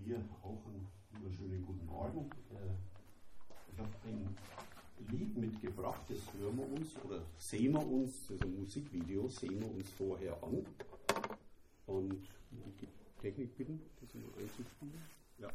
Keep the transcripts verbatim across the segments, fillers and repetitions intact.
dir auch einen wunderschönen guten Morgen. Ich habe ein Lied mitgebracht, das hören wir uns oder sehen wir uns, das ist ein Musikvideo, sehen wir uns vorher an. Und die Technik bitten, das mal einzuspielen. Ja.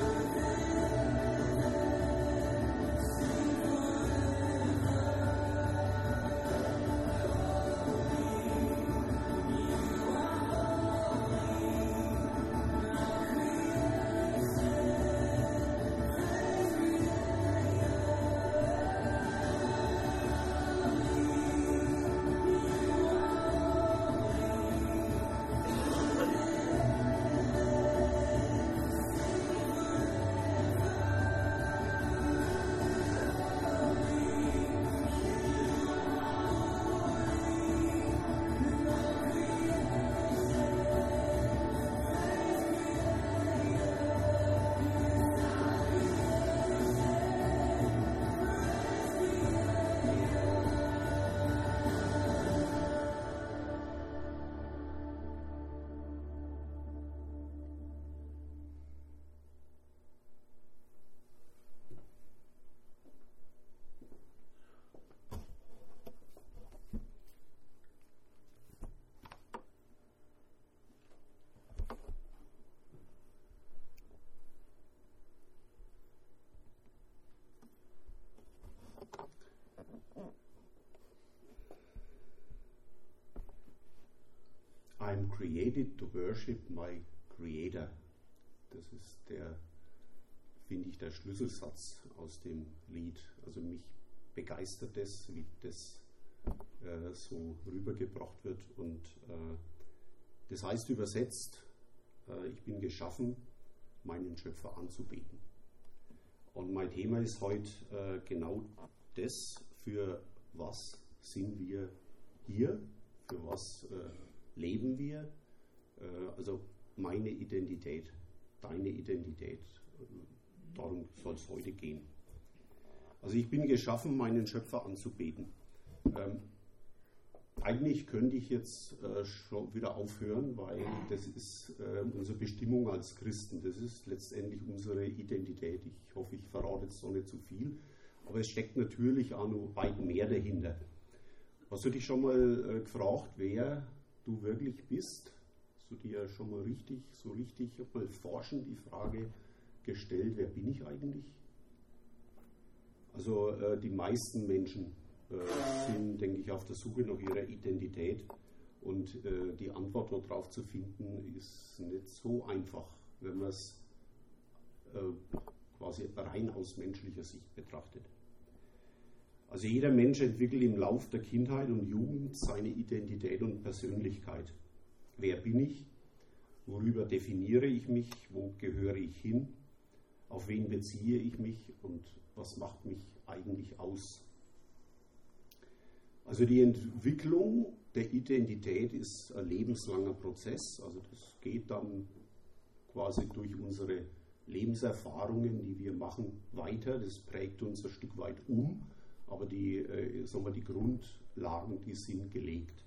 Thank I'm created to worship my Creator. Das ist der, finde ich, der Schlüsselsatz aus dem Lied. Also mich begeistert das, wie das äh, so rübergebracht wird. Und äh, das heißt übersetzt, äh, ich bin geschaffen, meinen Schöpfer anzubeten. Und mein Thema ist heute äh, genau das, für was sind wir hier, für was äh, leben wir, äh, also meine Identität, deine Identität, darum soll es heute gehen. Also ich bin geschaffen, meinen Schöpfer anzubeten. Ähm, eigentlich könnte ich jetzt äh, schon wieder aufhören, weil das ist äh, unsere Bestimmung als Christen, das ist letztendlich unsere Identität. Ich hoffe, ich verrate jetzt noch nicht zu viel, aber es steckt natürlich auch noch weit mehr dahinter. Hast du dich schon mal äh, gefragt, wer du wirklich bist? Hast du dir schon mal richtig, so richtig mal forschend die Frage gestellt, wer bin ich eigentlich? Also äh, die meisten Menschen äh, sind, denke ich, auf der Suche nach ihrer Identität und äh, die Antwort darauf zu finden, ist nicht so einfach, wenn man es äh, quasi rein aus menschlicher Sicht betrachtet. Also jeder Mensch entwickelt im Lauf der Kindheit und Jugend seine Identität und Persönlichkeit. Wer bin ich? Worüber definiere ich mich? Wo gehöre ich hin? Auf wen beziehe ich mich? Und was macht mich eigentlich aus? Also die Entwicklung der Identität ist ein lebenslanger Prozess. Also das geht dann quasi durch unsere Lebenserfahrungen, die wir machen, weiter. Das prägt uns ein Stück weit um. Aber die, äh, sagen wir, die Grundlagen, die sind gelegt.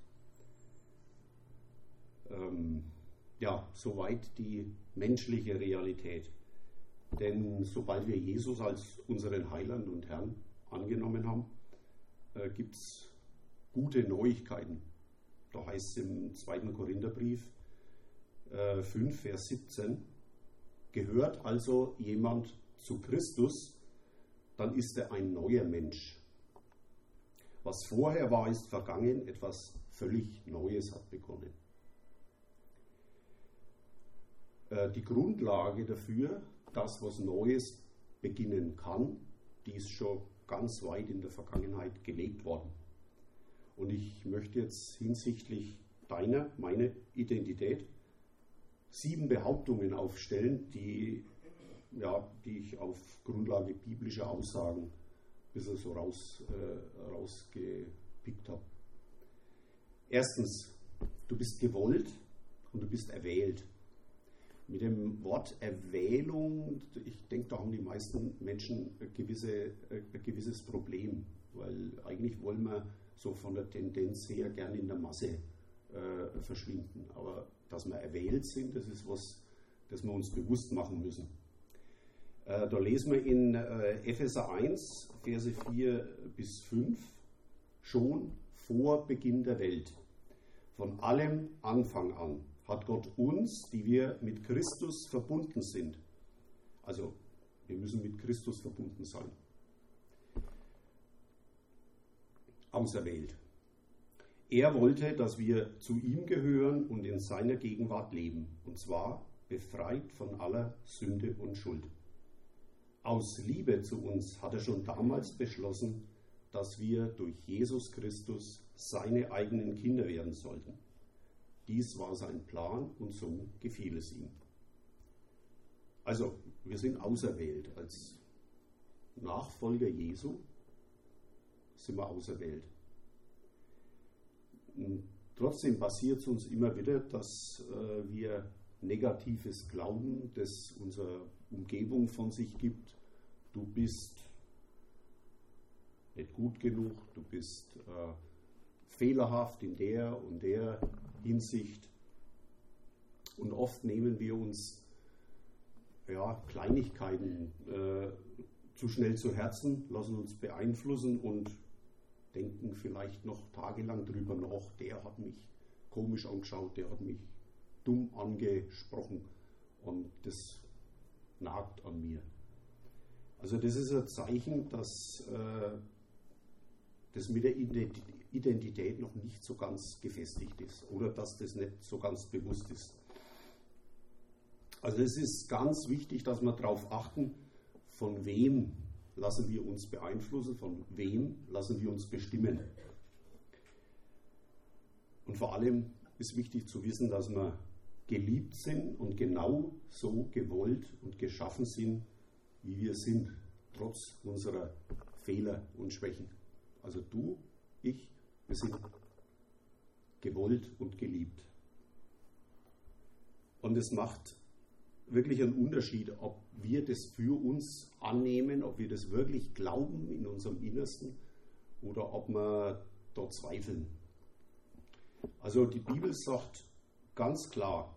Ähm, ja, soweit die menschliche Realität. Denn sobald wir Jesus als unseren Heiland und Herrn angenommen haben, äh, gibt es gute Neuigkeiten. Da heißt es im zweiten Korintherbrief äh, fünf, Vers siebzehn, gehört also jemand zu Christus, dann ist er ein neuer Mensch. Was vorher war, ist vergangen, etwas völlig Neues hat begonnen. Äh, die Grundlage dafür, dass was Neues beginnen kann, die ist schon ganz weit in der Vergangenheit gelegt worden. Und ich möchte jetzt hinsichtlich deiner, meiner Identität sieben Behauptungen aufstellen, die, ja, die ich auf Grundlage biblischer Aussagen ein bisschen so raus, äh, rausgepickt habe. Erstens, du bist gewollt und du bist erwählt. Mit dem Wort Erwählung, ich denke, da haben die meisten Menschen ein, gewisse, ein gewisses Problem, weil eigentlich wollen wir so von der Tendenz her gerne in der Masse äh, verschwinden. Aber dass wir erwählt sind, das ist was, das wir uns bewusst machen müssen. Äh, da lesen wir in äh, Epheser eins, Verse vier bis fünf, schon vor Beginn der Welt, von allem Anfang an, hat Gott uns, die wir mit Christus verbunden sind, also wir müssen mit Christus verbunden sein, auserwählt. Er wollte, dass wir zu ihm gehören und in seiner Gegenwart leben, und zwar befreit von aller Sünde und Schuld. Aus Liebe zu uns hat er schon damals beschlossen, dass wir durch Jesus Christus seine eigenen Kinder werden sollten. Dies war sein Plan und so gefiel es ihm. Also, wir sind auserwählt. Als Nachfolger Jesu sind wir auserwählt. Und trotzdem passiert es uns immer wieder, dass äh, wir Negatives glauben, das unsere Umgebung von sich gibt. Du bist nicht gut genug, du bist äh, fehlerhaft in der und der Hinsicht. Und oft nehmen wir uns ja, Kleinigkeiten äh, zu schnell zu Herzen, lassen uns beeinflussen und denken vielleicht noch tagelang drüber nach, der hat mich komisch angeschaut, der hat mich dumm angesprochen und das nagt an mir. Also das ist ein Zeichen, dass äh, das mit der Identität noch nicht so ganz gefestigt ist oder dass das nicht so ganz bewusst ist. Also es ist ganz wichtig, dass wir darauf achten, von wem lassen wir uns beeinflussen, von wem lassen wir uns bestimmen. Und vor allem ist wichtig zu wissen, dass wir geliebt sind und genau so gewollt und geschaffen sind, wie wir sind, trotz unserer Fehler und Schwächen. Also du, ich, wir sind gewollt und geliebt. Und es macht wirklich einen Unterschied, ob wir das für uns annehmen, ob wir das wirklich glauben in unserem Innersten oder ob wir dort zweifeln. Also die Bibel sagt ganz klar,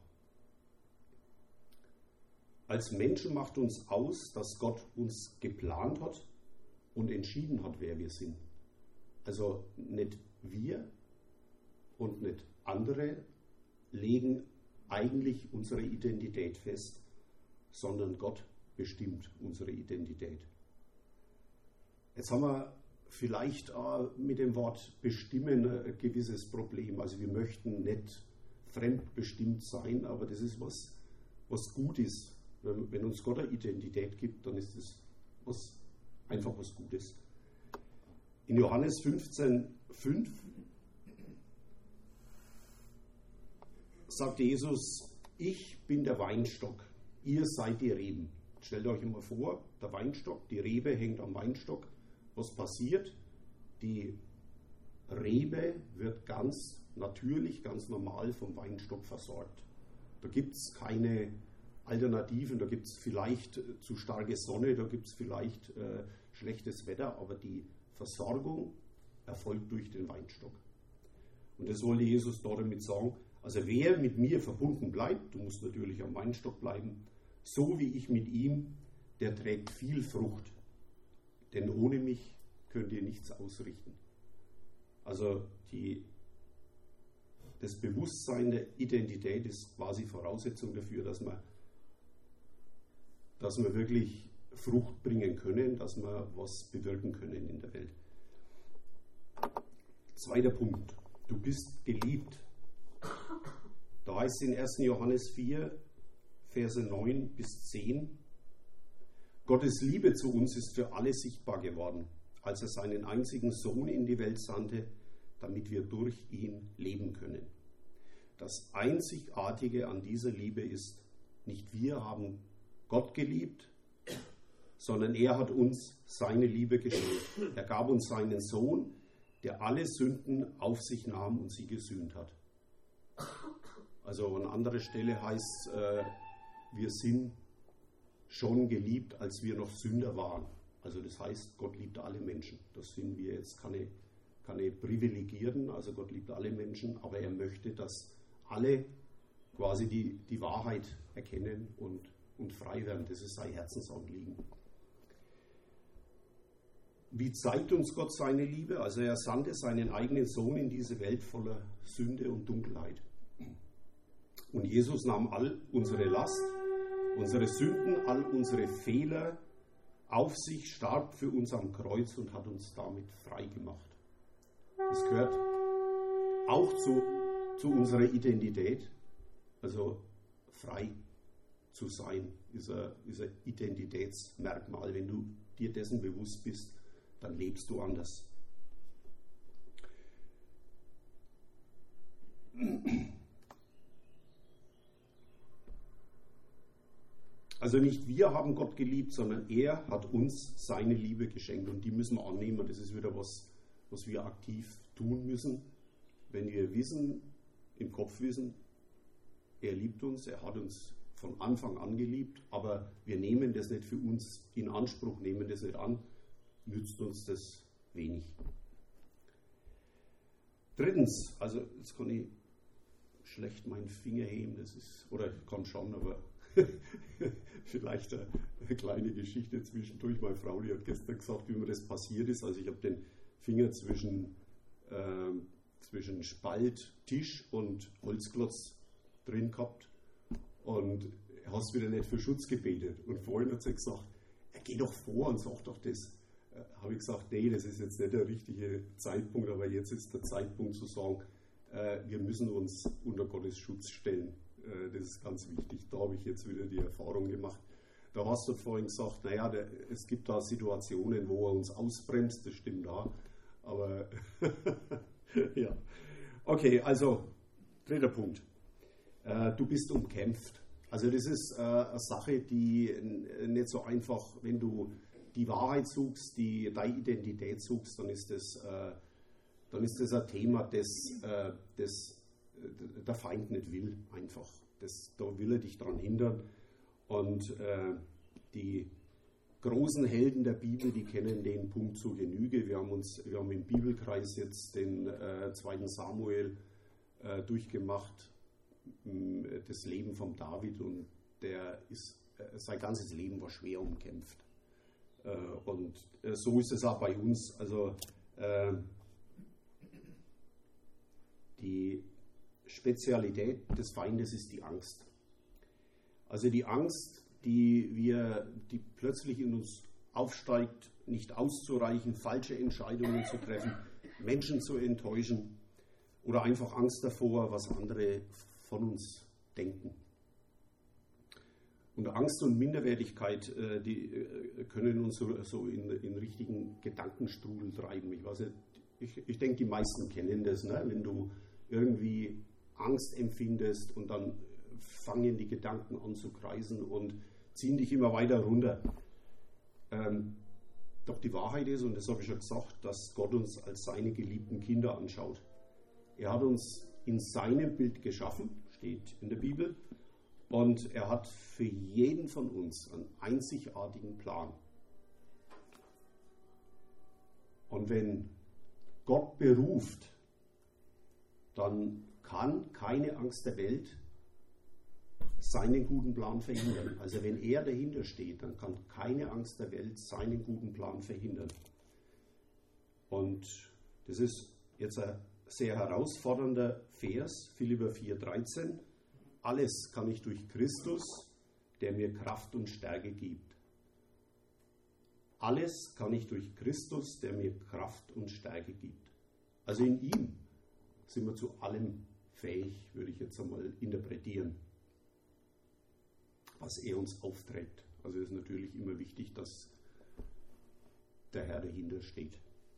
als Menschen macht uns aus, dass Gott uns geplant hat und entschieden hat, wer wir sind. Also nicht wir und nicht andere legen eigentlich unsere Identität fest, sondern Gott bestimmt unsere Identität. Jetzt haben wir vielleicht mit dem Wort bestimmen ein gewisses Problem. Also wir möchten nicht fremdbestimmt sein, aber das ist was, was gut ist. Wenn uns Gott eine Identität gibt, dann ist das was, einfach was Gutes. In Johannes fünfzehn, fünf sagt Jesus, ich bin der Weinstock, ihr seid die Reben. Stellt euch immer vor, der Weinstock, die Rebe hängt am Weinstock. Was passiert? Die Rebe wird ganz natürlich, ganz normal vom Weinstock versorgt. Da gibt es keine Alternativen, da gibt es vielleicht zu starke Sonne, da gibt es vielleicht äh, schlechtes Wetter, aber die Versorgung erfolgt durch den Weinstock. Und das wollte Jesus damit sagen. Also wer mit mir verbunden bleibt, du musst natürlich am Weinstock bleiben, so wie ich mit ihm, der trägt viel Frucht. Denn ohne mich könnt ihr nichts ausrichten. Also die, das Bewusstsein der Identität ist quasi Voraussetzung dafür, dass wir, dass wir wirklich Frucht bringen können, dass wir was bewirken können in der Welt. Zweiter Punkt. Du bist geliebt. Da heißt es in ersten Johannes vier, Verse neun bis zehn, Gottes Liebe zu uns ist für alle sichtbar geworden, als er seinen einzigen Sohn in die Welt sandte, damit wir durch ihn leben können. Das Einzigartige an dieser Liebe ist, nicht wir haben Gott geliebt, sondern er hat uns seine Liebe geschenkt. Er gab uns seinen Sohn, der alle Sünden auf sich nahm und sie gesühnt hat. Also an anderer Stelle heißt es, äh, wir sind schon geliebt, als wir noch Sünder waren. Also das heißt, Gott liebt alle Menschen. Das sind wir jetzt keine, keine Privilegierten, also Gott liebt alle Menschen, aber er möchte, dass alle quasi die, die Wahrheit erkennen und, und frei werden. Das ist sein Herzensanliegen. Wie zeigt uns Gott seine Liebe? Also er sandte seinen eigenen Sohn in diese Welt voller Sünde und Dunkelheit. Und Jesus nahm all unsere Last, unsere Sünden, all unsere Fehler auf sich, starb für uns am Kreuz und hat uns damit frei gemacht. Das gehört auch zu, zu unserer Identität, also frei zu sein, ist ein, ist ein Identitätsmerkmal. Wenn du dir dessen bewusst bist, dann lebst du anders. Also nicht wir haben Gott geliebt, sondern er hat uns seine Liebe geschenkt und die müssen wir annehmen. Das ist wieder was, was wir aktiv tun müssen. Wenn wir wissen, im Kopf wissen, er liebt uns, er hat uns von Anfang an geliebt, aber wir nehmen das nicht für uns in Anspruch, nehmen das nicht an, nützt uns das wenig. Drittens, also jetzt kann ich schlecht meinen Finger heben, das ist, oder ich kann schon, aber vielleicht eine, eine kleine Geschichte zwischendurch. Meine Frau, die hat gestern gesagt, wie mir das passiert ist. Also ich habe den Finger zwischen, äh, zwischen Spalt, Tisch und Holzklotz drin gehabt und hast wieder nicht für Schutz gebetet. Und vorhin hat sie gesagt, er geh doch vor und sag doch das. habe ich gesagt, nee, das ist jetzt nicht der richtige Zeitpunkt, aber jetzt ist der Zeitpunkt zu sagen, äh, wir müssen uns unter Gottes Schutz stellen. Äh, das ist ganz wichtig. Da habe ich jetzt wieder die Erfahrung gemacht. Da hast du vorhin gesagt, naja, der, es gibt da Situationen, wo er uns ausbremst, das stimmt da, aber ja. Okay, also dritter Punkt. Äh, du bist umkämpft. Also das ist äh, eine Sache, die nicht so einfach, wenn du die Wahrheit suchst, die deine Identität suchst, dann ist das, äh, dann ist das ein Thema, das, äh, das äh, der Feind nicht will, einfach. Das, da will er dich daran hindern. Und äh, die großen Helden der Bibel, die kennen den Punkt zur Genüge. Wir haben uns, wir haben im Bibelkreis jetzt den äh, zweiten Samuel äh, durchgemacht, mh, das Leben von David, und der ist, äh, sein ganzes Leben war schwer umkämpft. Äh, und äh, so ist es auch bei uns. Also äh, die Spezialität des Feindes ist die Angst. Also die Angst, die wir, die plötzlich in uns aufsteigt, nicht auszureichen, falsche Entscheidungen zu treffen, Menschen zu enttäuschen oder einfach Angst davor, was andere von uns denken. Und Angst und Minderwertigkeit, die können uns so, so in, in richtigen Gedankenstrudel treiben. Ich weiß nicht, ich, ich denke, die meisten kennen das, ne? Wenn du irgendwie Angst empfindest und dann fangen die Gedanken an zu kreisen und ziehen dich immer weiter runter. Ähm, doch die Wahrheit ist, und das habe ich schon gesagt, dass Gott uns als seine geliebten Kinder anschaut. Er hat uns in seinem Bild geschaffen, steht in der Bibel, und er hat für jeden von uns einen einzigartigen Plan. Und wenn Gott beruft, dann kann keine Angst der Welt seinen guten Plan verhindern. Also wenn er dahinter steht, dann kann keine Angst der Welt seinen guten Plan verhindern. Und das ist jetzt ein sehr herausfordernder Vers, Philipper vier dreizehn. Alles kann ich durch Christus, der mir Kraft und Stärke gibt. Alles kann ich durch Christus, der mir Kraft und Stärke gibt. Also in ihm sind wir zu allem fähig, würde ich jetzt einmal interpretieren, was er uns aufträgt. Also es ist natürlich immer wichtig, dass der Herr dahinter steht.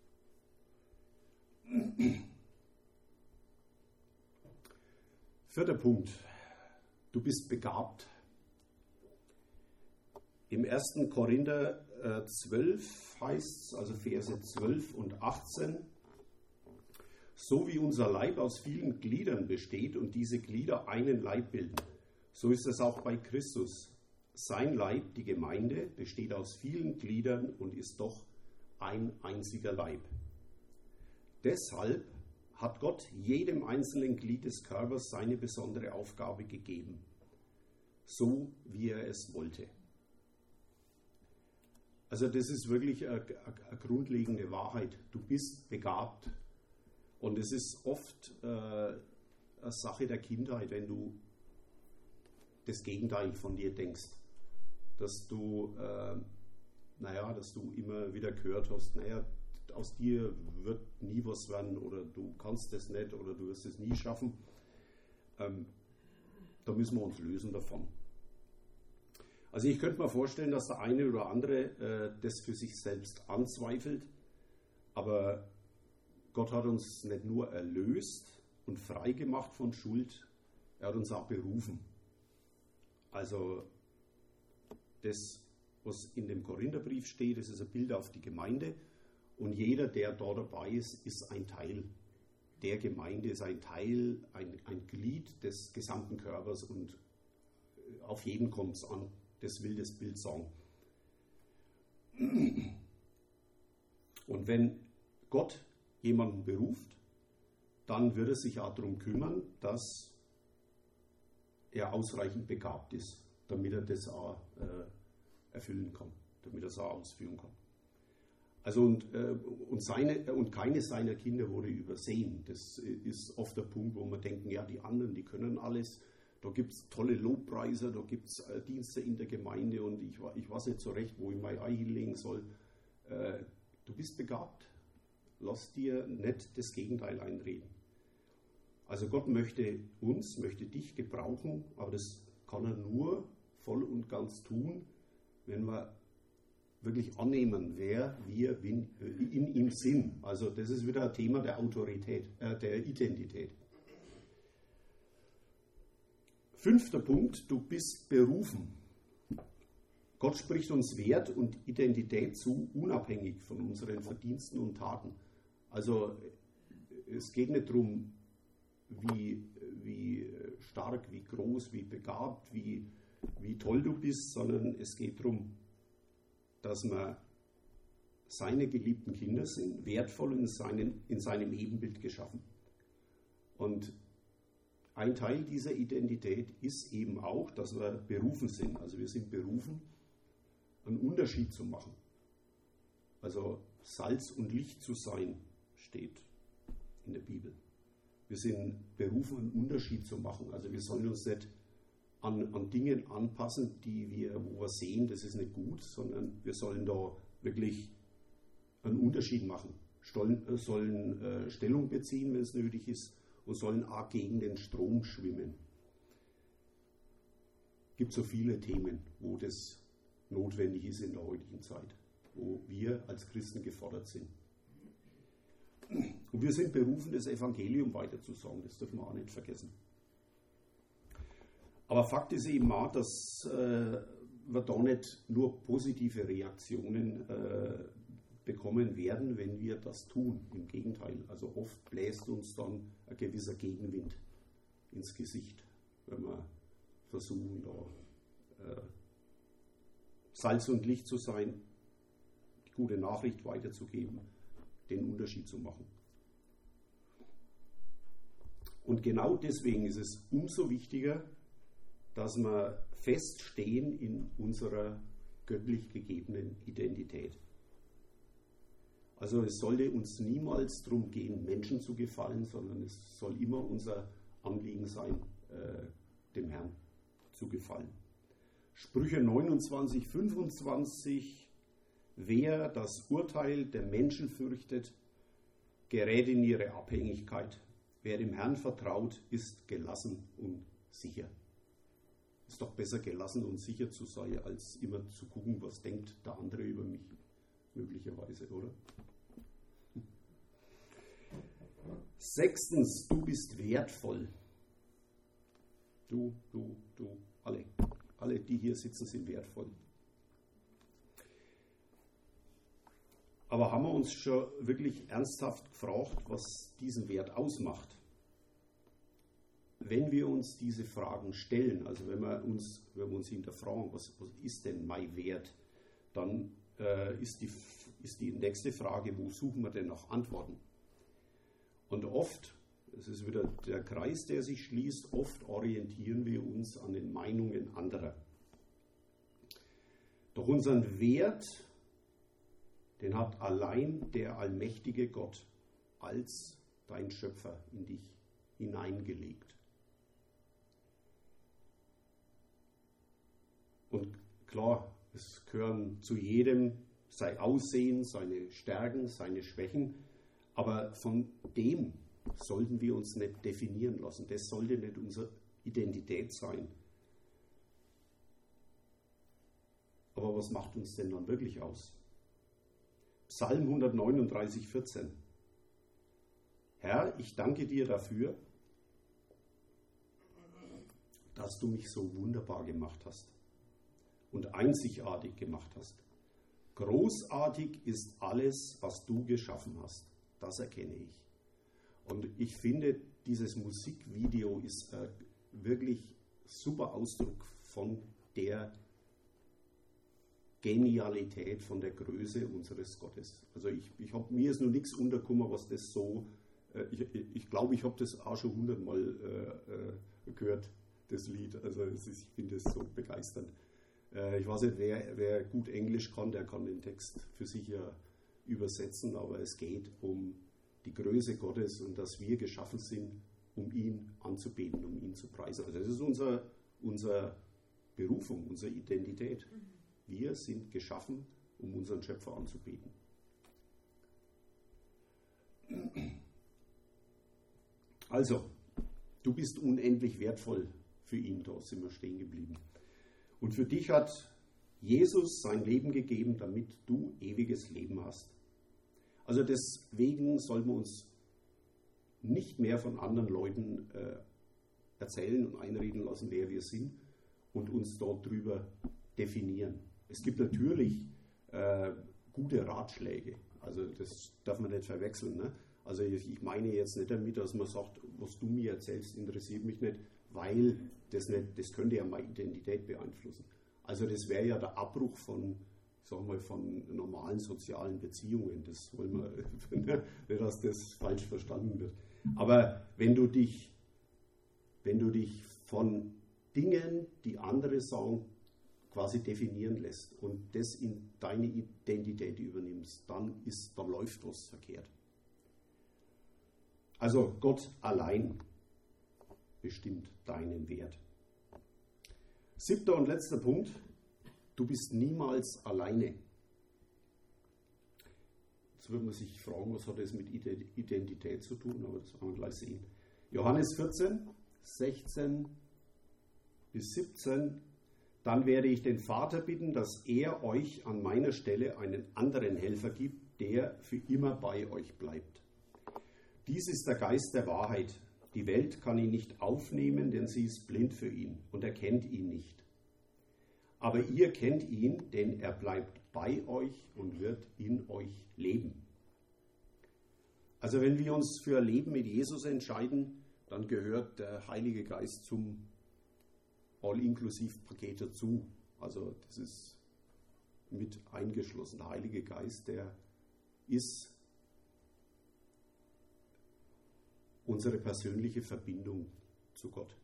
Vierter Punkt. Du bist begabt. Im ersten Korinther äh, zwölf heißt es, also Verse zwölf und achtzehn, so wie unser Leib aus vielen Gliedern besteht und diese Glieder einen Leib bilden, so ist es auch bei Christus. Sein Leib, die Gemeinde, besteht aus vielen Gliedern und ist doch ein einziger Leib. Deshalb hat Gott jedem einzelnen Glied des Körpers seine besondere Aufgabe gegeben, so wie er es wollte. Also das ist wirklich eine, eine grundlegende Wahrheit. Du bist begabt. Und es ist oft äh, eine Sache der Kindheit, wenn du das Gegenteil von dir denkst. Dass du, äh, naja, dass du immer wieder gehört hast, naja, aus dir wird nie was werden oder du kannst es nicht oder du wirst es nie schaffen. Ähm, da müssen wir uns lösen davon. Also ich könnte mir vorstellen, dass der eine oder andere äh, das für sich selbst anzweifelt, aber Gott hat uns nicht nur erlöst und frei gemacht von Schuld, er hat uns auch berufen. Also das, was in dem Korintherbrief steht, das ist ein Bild auf die Gemeinde. Und jeder, der da dabei ist, ist ein Teil der Gemeinde, ist ein Teil, ein, ein Glied des gesamten Körpers und auf jeden kommt es an. Das will das Bild sagen. Und wenn Gott jemanden beruft, dann wird er sich auch darum kümmern, dass er ausreichend begabt ist, damit er das auch äh, erfüllen kann, damit er es auch ausführen kann. Also und, äh, und, seine, und keine seiner Kinder wurde übersehen. Das ist oft der Punkt, wo man denken, ja, die anderen, die können alles. Da gibt es tolle Lobpreiser, da gibt es äh, Dienste in der Gemeinde und ich, ich weiß nicht so recht, wo ich mein Ei hinlegen soll. Äh, Du bist begabt. Lass dir nicht das Gegenteil einreden. Also Gott möchte uns, möchte dich gebrauchen, aber das kann er nur voll und ganz tun, wenn wir wirklich annehmen, wer wir in ihm sind. Also das ist wieder ein Thema der Autorität, äh, der Identität. Fünfter Punkt, du bist berufen. Gott spricht uns Wert und Identität zu, unabhängig von unseren Verdiensten und Taten. Also es geht nicht darum, wie, wie stark, wie groß, wie begabt, wie, wie toll du bist, sondern es geht darum, dass wir seine geliebten Kinder sind, wertvoll in, seinen, in seinem Ebenbild geschaffen. Und ein Teil dieser Identität ist eben auch, dass wir berufen sind. Also wir sind berufen, einen Unterschied zu machen. Also Salz und Licht zu sein, steht in der Bibel. Wir sind berufen, einen Unterschied zu machen. Also wir sollen uns nicht an, an Dingen anpassen, die wir, wo wir sehen, das ist nicht gut, sondern wir sollen da wirklich einen Unterschied machen. Stollen, äh, sollen äh, Stellung beziehen, wenn es nötig ist, und sollen auch gegen den Strom schwimmen. Es gibt so viele Themen, wo das notwendig ist in der heutigen Zeit, wo wir als Christen gefordert sind. Und wir sind berufen, das Evangelium weiterzusagen, das dürfen wir auch nicht vergessen. Aber Fakt ist eben auch, dass äh, wir da nicht nur positive Reaktionen äh, bekommen werden, wenn wir das tun. Im Gegenteil, also oft bläst uns dann ein gewisser Gegenwind ins Gesicht, wenn wir versuchen, da äh, Salz und Licht zu sein, die gute Nachricht weiterzugeben, den Unterschied zu machen. Und genau deswegen ist es umso wichtiger, dass wir feststehen in unserer göttlich gegebenen Identität. Also es sollte uns niemals darum gehen, Menschen zu gefallen, sondern es soll immer unser Anliegen sein, äh, dem Herrn zu gefallen. Sprüche neunundzwanzig, fünfundzwanzig: Wer das Urteil der Menschen fürchtet, gerät in ihre Abhängigkeit. Wer dem Herrn vertraut, ist gelassen und sicher. Ist doch besser, gelassen und sicher zu sein, als immer zu gucken, was denkt der andere über mich, möglicherweise, oder? Sechstens, du bist wertvoll. Du, du, du, alle. Alle, die hier sitzen, sind wertvoll. Aber haben wir uns schon wirklich ernsthaft gefragt, was diesen Wert ausmacht? Wenn wir uns diese Fragen stellen, also wenn wir uns, wenn wir uns hinterfragen, was, was ist denn mein Wert, dann äh, ist, die, ist die nächste Frage, wo suchen wir denn nach Antworten? Und oft, es ist wieder der Kreis, der sich schließt, oft orientieren wir uns an den Meinungen anderer. Doch unseren Wert, den hat allein der allmächtige Gott als dein Schöpfer in dich hineingelegt. Und klar, es gehören zu jedem sein Aussehen, seine Stärken, seine Schwächen, aber von dem sollten wir uns nicht definieren lassen. Das sollte nicht unsere Identität sein. Aber was macht uns denn dann wirklich aus? Psalm hundertneununddreißig, vierzehn. Herr, ich danke dir dafür, dass du mich so wunderbar gemacht hast und einzigartig gemacht hast. Großartig ist alles, was du geschaffen hast. Das erkenne ich. Und ich finde, dieses Musikvideo ist ein wirklich super Ausdruck von der Genialität, von der Größe unseres Gottes. Also ich, ich hab, mir ist nur nichts untergekommen, was das so, äh, ich glaube, ich, glaub, ich habe das auch schon hundertmal äh, äh, gehört, das Lied. Also es ist, ich finde es so begeisternd. Äh, ich weiß nicht, wer, wer gut Englisch kann, der kann den Text für sich ja übersetzen, aber es geht um die Größe Gottes und dass wir geschaffen sind, um ihn anzubeten, um ihn zu preisen. Also das ist unser, unsere Berufung, unsere Identität. Wir sind geschaffen, um unseren Schöpfer anzubeten. Also, du bist unendlich wertvoll für ihn, da sind wir stehen geblieben. Und für dich hat Jesus sein Leben gegeben, damit du ewiges Leben hast. Also deswegen sollten wir uns nicht mehr von anderen Leuten äh, erzählen und einreden lassen, wer wir sind und uns dort drüber definieren. Es gibt natürlich äh, gute Ratschläge, also das darf man nicht verwechseln. Ne? Also ich meine jetzt nicht damit, dass man sagt, was du mir erzählst, interessiert mich nicht, weil das, nicht, das könnte ja meine Identität beeinflussen. Also das wäre ja der Abbruch von, sagen wir, von normalen sozialen Beziehungen. Das wollen wir, nicht, dass das falsch verstanden wird. Aber wenn du dich, wenn du dich von Dingen, die andere sagen, quasi definieren lässt und das in deine Identität übernimmst, dann ist, dann läuft was verkehrt. Also Gott allein bestimmt deinen Wert. Siebter und letzter Punkt, du bist niemals alleine. Jetzt würde man sich fragen, was hat das mit Identität zu tun, aber das werden wir gleich sehen. Johannes vierzehn, sechzehn bis siebzehn, dann werde ich den Vater bitten, dass er euch an meiner Stelle einen anderen Helfer gibt, der für immer bei euch bleibt. Dies ist der Geist der Wahrheit. Die Welt kann ihn nicht aufnehmen, denn sie ist blind für ihn und erkennt ihn nicht. Aber ihr kennt ihn, denn er bleibt bei euch und wird in euch leben. Also wenn wir uns für ein Leben mit Jesus entscheiden, dann gehört der Heilige Geist zum All-Inklusiv-Paket dazu. Also das ist mit eingeschlossen. Der Heilige Geist, der ist unsere persönliche Verbindung zu Gott.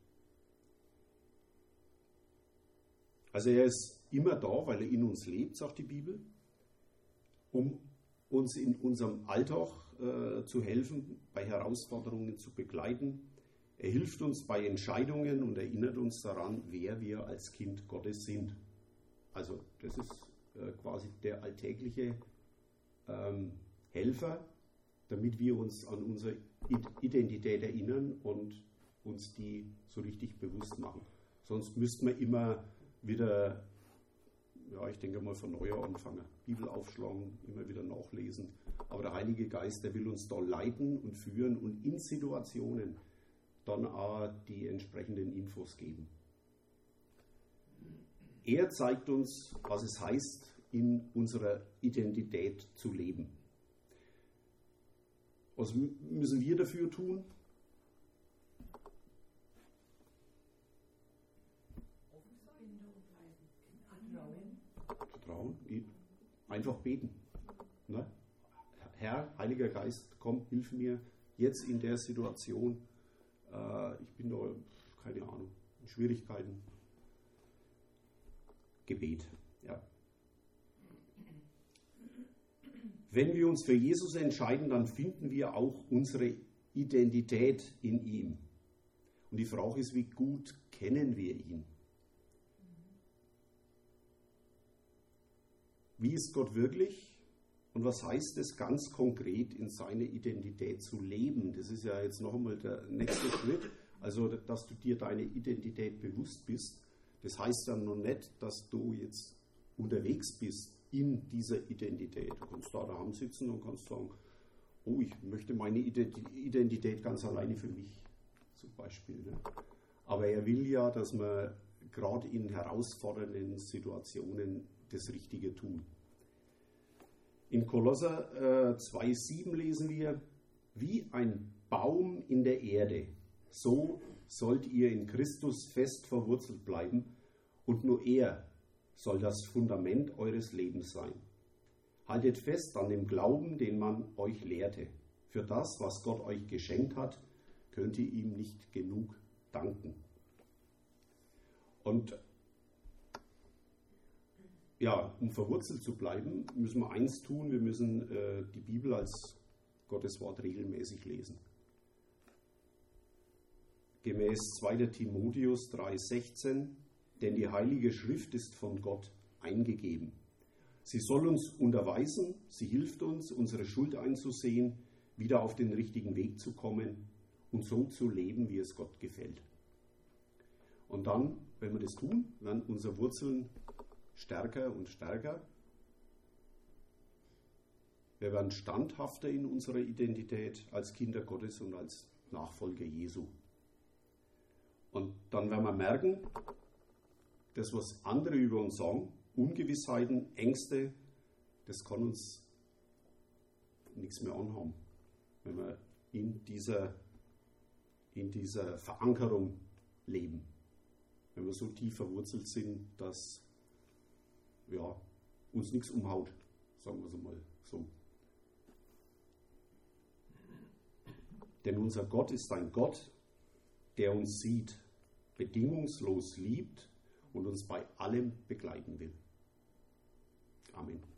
Also er ist immer da, weil er in uns lebt, sagt die Bibel, um uns in unserem Alltag äh, zu helfen, bei Herausforderungen zu begleiten. Er hilft uns bei Entscheidungen und erinnert uns daran, wer wir als Kind Gottes sind. Also das ist äh, quasi der alltägliche ähm, Helfer, damit wir uns an unsere Identität erinnern und uns die so richtig bewusst machen. Sonst müssten wir immer wieder, ja, ich denke mal von neuer anfangen, Bibel aufschlagen, immer wieder nachlesen. Aber der Heilige Geist, der will uns da leiten und führen und in Situationen dann auch die entsprechenden Infos geben. Er zeigt uns, was es heißt, in unserer Identität zu leben. Was müssen wir dafür tun? Vertrauen. Einfach beten. Ne? Herr, Heiliger Geist, komm, hilf mir jetzt in der Situation. Äh, ich bin da, keine Ahnung, in Schwierigkeiten. Gebet. Ja. Wenn wir uns für Jesus entscheiden, dann finden wir auch unsere Identität in ihm. Und die Frage ist, wie gut kennen wir ihn? Wie ist Gott wirklich? Und was heißt es ganz konkret, in seiner Identität zu leben? Das ist ja jetzt noch einmal der nächste Schritt. Also, dass du dir deine Identität bewusst bist. Das heißt dann noch nicht, dass du jetzt unterwegs bist in dieser Identität. Du kannst da daheim sitzen und kannst sagen, oh, ich möchte meine Identität ganz alleine für mich, zum Beispiel. Ne? Aber er will ja, dass wir gerade in herausfordernden Situationen das Richtige tun. In Kolosser äh, zwei sieben lesen wir, wie ein Baum in der Erde, so sollt ihr in Christus fest verwurzelt bleiben und nur er soll das Fundament eures Lebens sein. Haltet fest an dem Glauben, den man euch lehrte. Für das, was Gott euch geschenkt hat, könnt ihr ihm nicht genug danken. Und ja, um verwurzelt zu bleiben, müssen wir eins tun, wir müssen äh, die Bibel als Gottes Wort regelmäßig lesen. Gemäß zweiter Timotheus drei sechzehn, denn die Heilige Schrift ist von Gott eingegeben. Sie soll uns unterweisen, sie hilft uns, unsere Schuld einzusehen, wieder auf den richtigen Weg zu kommen und so zu leben, wie es Gott gefällt. Und dann, wenn wir das tun, werden unsere Wurzeln stärker und stärker. Wir werden standhafter in unserer Identität als Kinder Gottes und als Nachfolger Jesu. Und dann werden wir merken, das, was andere über uns sagen, Ungewissheiten, Ängste, das kann uns nichts mehr anhaben, wenn wir in dieser, in dieser Verankerung leben. Wenn wir so tief verwurzelt sind, dass ja, uns nichts umhaut, sagen wir es mal so. Denn unser Gott ist ein Gott, der uns sieht, bedingungslos liebt und uns bei allem begleiten will. Amen.